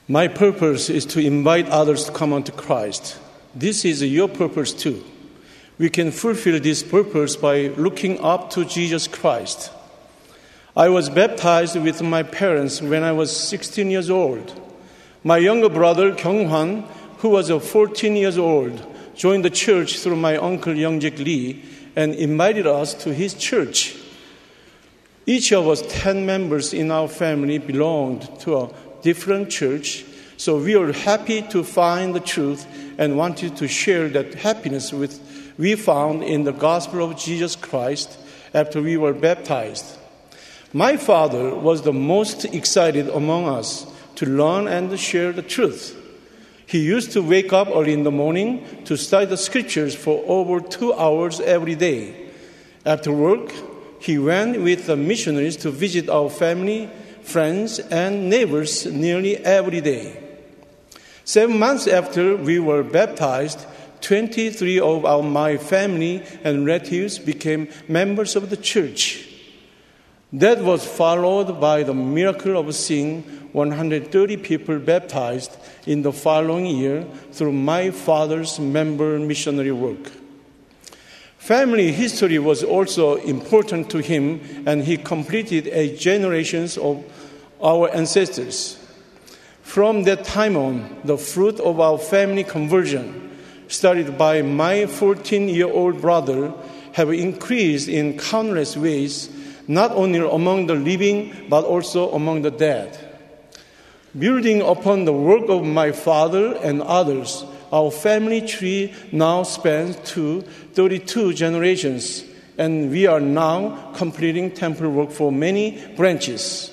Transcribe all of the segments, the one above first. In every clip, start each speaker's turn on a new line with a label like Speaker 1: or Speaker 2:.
Speaker 1: My purpose is to invite others to come unto Christ. This is your purpose too. We can fulfill this purpose by looking up to Jesus Christ. I was baptized with my parents when I was 16 years old. My younger brother, Kyung-hwan, who was 14 years old, joined the church through my uncle Young-Jaek Lee and invited us to his church. Each of us 10 members in our family belonged to a different church, so we were happy to find the truth and wanted to share that happiness we found in the gospel of Jesus Christ after we were baptized. My father was the most excited among us to learn and share the truth. He used to wake up early in the morning to study the scriptures for over 2 hours every day. After work, he went with the missionaries to visit our family, friends, and neighbors nearly every day. 7 months after we were baptized, 23 of my family and relatives became members of the church. That was followed by the miracle of seeing 130 people baptized in the following year through my father's member missionary work. Family history was also important to him, and he completed 8 generations of our ancestors. From that time on, the fruit of our family conversion, started by my 14-year-old brother, have increased in countless ways, not only among the living, but also among the dead. Building upon the work of my father and others, our family tree now spans to 32 generations, and we are now completing temple work for many branches.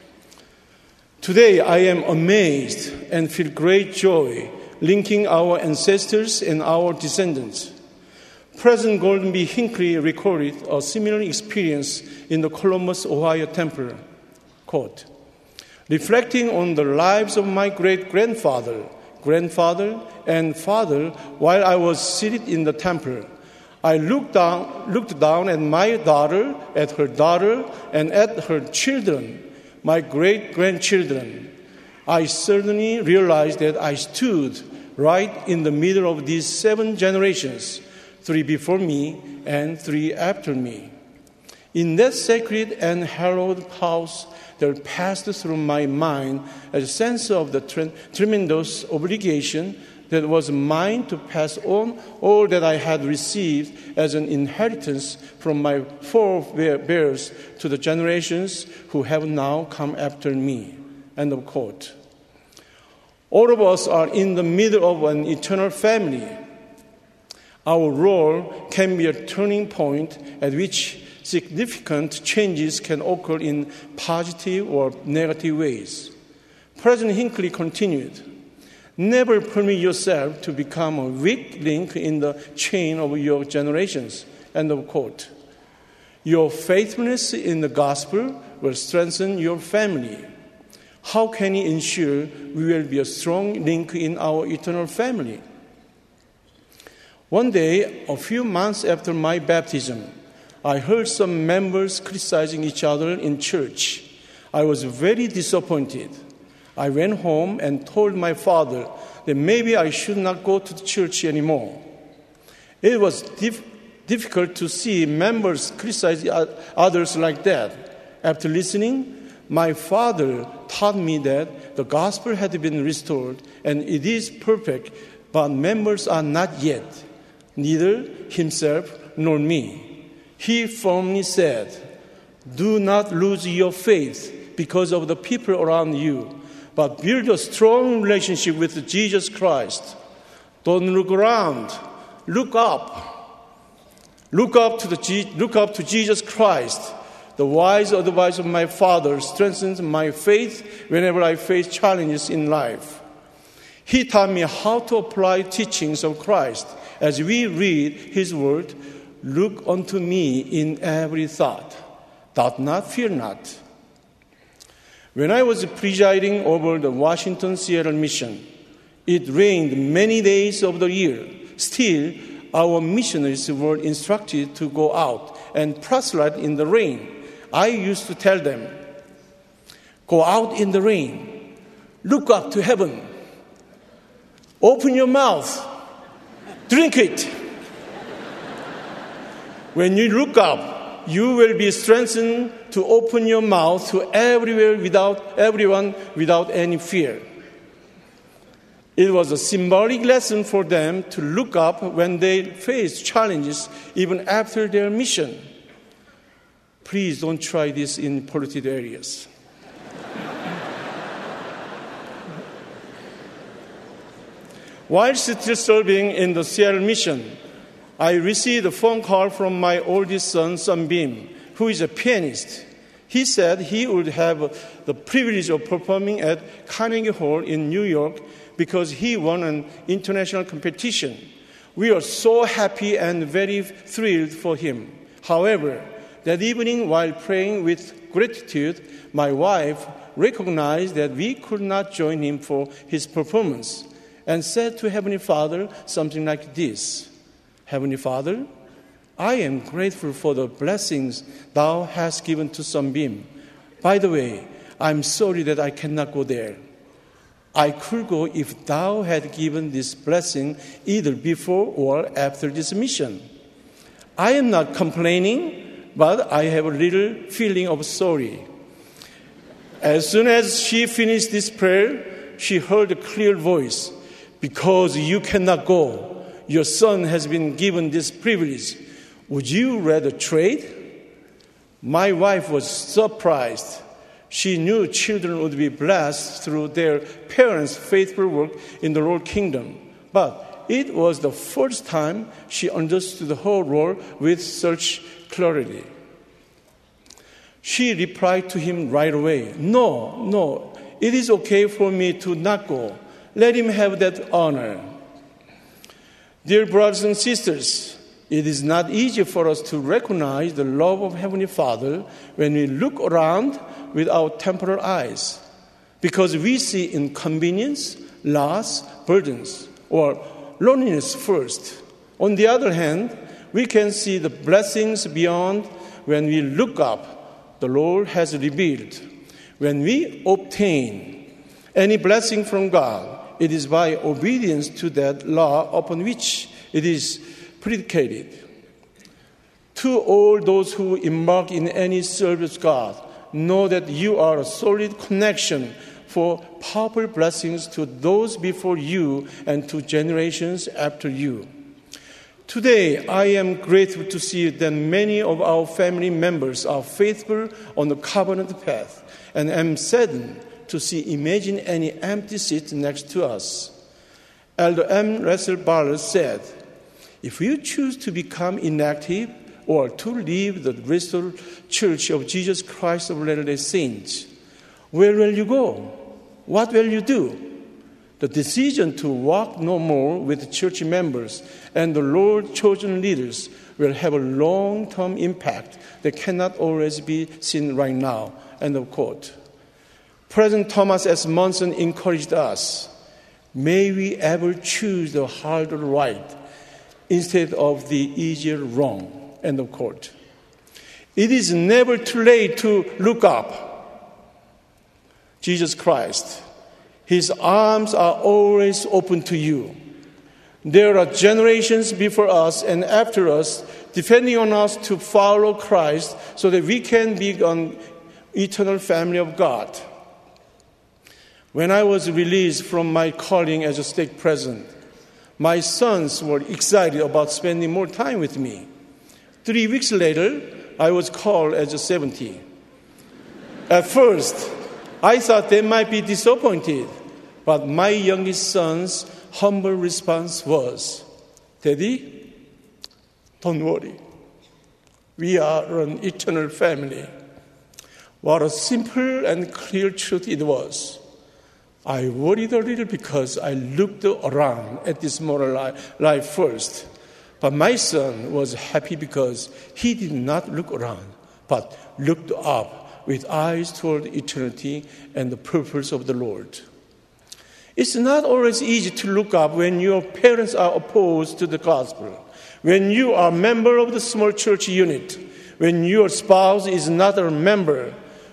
Speaker 1: Today, I am amazed and feel great joy linking our ancestors and our descendants. President Gordon B. Hinckley recorded a similar experience in the Columbus, Ohio temple. Quote, reflecting on the lives of my great-grandfather, grandfather, and father while I was seated in the temple, I looked down at my daughter, at her daughter, and at her children, my great-grandchildren. I suddenly realized that I stood right in the middle of these 7 generations, 3 before me and 3 after me. In that sacred and hallowed house, there passed through my mind a sense of the tremendous obligation that was mine to pass on all that I had received as an inheritance from my forebears to the generations who have now come after me. End of quote. All of us are in the middle of an eternal family. Our role can be a turning point at which significant changes can occur in positive or negative ways. President Hinckley continued, never permit yourself to become a weak link in the chain of your generations. End of quote. Your faithfulness in the gospel will strengthen your family. How can he ensure we will be a strong link in our eternal family? One day, a few months after my baptism, I heard some members criticizing each other in church. I was very disappointed. I went home and told my father that maybe I should not go to the church anymore. It was difficult to see members criticize others like that. After listening, my father taught me that the gospel had been restored and it is perfect, but members are not yet, neither himself nor me. He firmly said, do not lose your faith because of the people around you, but build a strong relationship with Jesus Christ. Don't look around. Look up. Look up to Jesus Christ. The wise advice of my father strengthens my faith whenever I face challenges in life. He taught me how to apply teachings of Christ. As we read his word, look unto me in every thought. Doubt not, fear not. When I was presiding over the Washington Seattle mission, it rained many days of the year. Still, our missionaries were instructed to go out and proselyte in the rain. I used to tell them, go out in the rain. Look up to heaven. Open your mouth. Drink it. When you look up, you will be strengthened to open your mouth to everyone without any fear. It was a symbolic lesson for them to look up when they face challenges, even after their mission. Please don't try this in polluted areas. While still serving in the Seattle mission, I received a phone call from my oldest son, Sunbeam, who is a pianist. He said he would have the privilege of performing at Carnegie Hall in New York because he won an international competition. We are so happy and very thrilled for him. However, that evening while praying with gratitude, my wife recognized that we could not join him for his performance and said to Heavenly Father something like this: Heavenly Father, I am grateful for the blessings Thou hast given to Sunbeam. By the way, I'm sorry that I cannot go there. I could go if Thou had given this blessing either before or after this mission. I am not complaining, but I have a little feeling of sorry. As soon as she finished this prayer, she heard a clear voice. Because you cannot go, your son has been given this privilege. Would you rather trade? My wife was surprised. She knew children would be blessed through their parents' faithful work in the Lord's kingdom. But it was the first time she understood the whole role with such clarity. She replied to him right away, No, it is okay for me to not go. Let him have that honor. Dear brothers and sisters, it is not easy for us to recognize the love of Heavenly Father when we look around with our temporal eyes, because we see inconvenience, loss, burdens, or loneliness first. On the other hand, we can see the blessings beyond when we look up. The Lord has revealed. When we obtain any blessing from God, it is by obedience to that law upon which it is predicated. To all those who embark in any service of God, know that you are a solid connection for powerful blessings to those before you and to generations after you. Today, I am grateful to see that many of our family members are faithful on the covenant path, and am saddened to imagine any empty seats next to us. Elder M. Russell Bartlett said, if you choose to become inactive or to leave the restored Church of Jesus Christ of Latter-day Saints, where will you go? What will you do? The decision to walk no more with church members and the Lord's chosen leaders will have a long-term impact that cannot always be seen right now. End of quote. President Thomas S. Monson encouraged us, may we ever choose the harder right instead of the easier wrong. End of quote. It is never too late to look up. Jesus Christ, His arms are always open to you. There are generations before us and after us, depending on us to follow Christ so that we can be an eternal family of God. When I was released from my calling as a stake president, my sons were excited about spending more time with me. 3 weeks later, I was called as a 70. At first, I thought they might be disappointed, but my youngest son's humble response was, Daddy, don't worry. We are an eternal family. What a simple and clear truth it was. I worried a little because I looked around at this moral life first. But my son was happy because he did not look around, but looked up with eyes toward eternity and the purpose of the Lord. It's not always easy to look up when your parents are opposed to the gospel, when you are a member of the small church unit, when your spouse is not a member,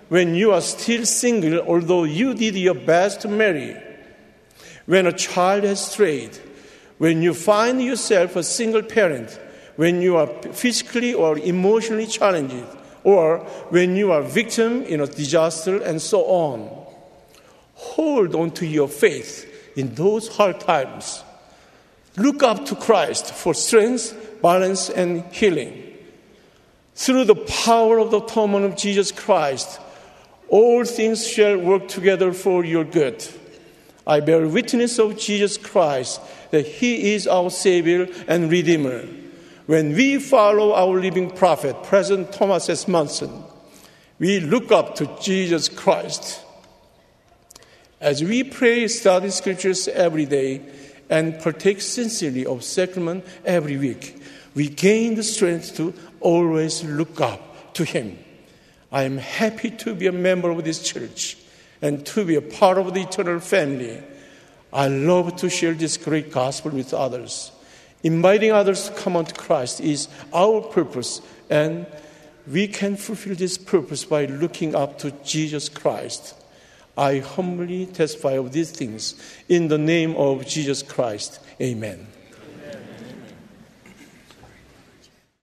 Speaker 1: when you are still single, although you did your best to marry, when a child has strayed, when you find yourself a single parent, when you are physically or emotionally challenged, or when you are a victim in a disaster, and so on. Hold on to your faith in those hard times. Look up to Christ for strength, balance, and healing. Through the power of the atonement of Jesus Christ, all things shall work together for your good. I bear witness of Jesus Christ that He is our Savior and Redeemer. When we follow our living prophet, President Thomas S. Monson, we look up to Jesus Christ. As we pray, study scriptures every day, and partake sincerely of sacrament every week, we gain the strength to always look up to Him. I am happy to be a member of this church and to be a part of the eternal family. I love to share this great gospel with others. Inviting others to come unto Christ is our purpose, and we can fulfill this purpose by looking up to Jesus Christ. I humbly testify of these things in the name of Jesus Christ. Amen.